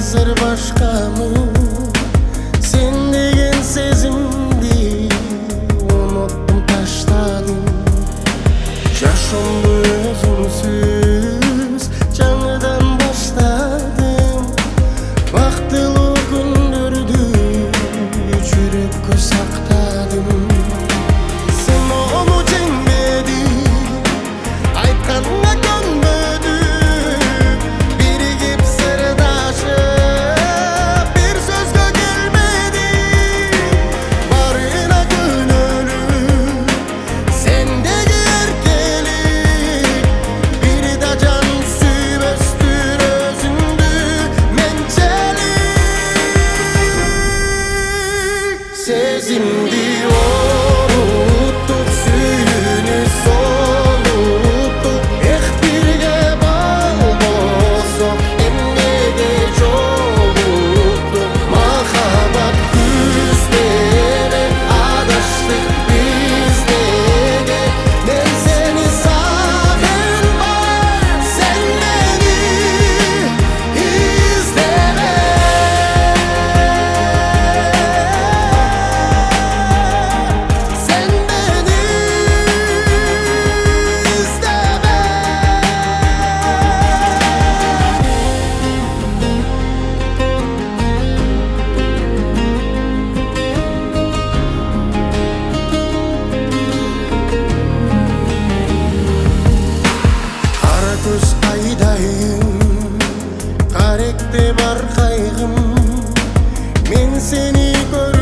hazır başka mı? Sen degen sezimdi unuttum, taşladım. Yaşamdı özümsüz, canıdan başladım. Vaktılı gündürdü, çürüp göz saktadım. Sen onu cengmedin, aytkanına gönmedin. Birigip sırdaşıp bir sözgö gelmedin. Barına gönülüm, sendeki erkelik. Bir da can süböstür özündü mençelik. Sezimdi unuttuk, suyunu soluttuk. Birge bal bozuk, emnege çoluttuk. Mahabat küzleri, adaştık biz nege. Ben seni sağınmam, sen beni izleme. Sen beni izleme. Kara göz aydayım, karekte var kaygım. Men seni gör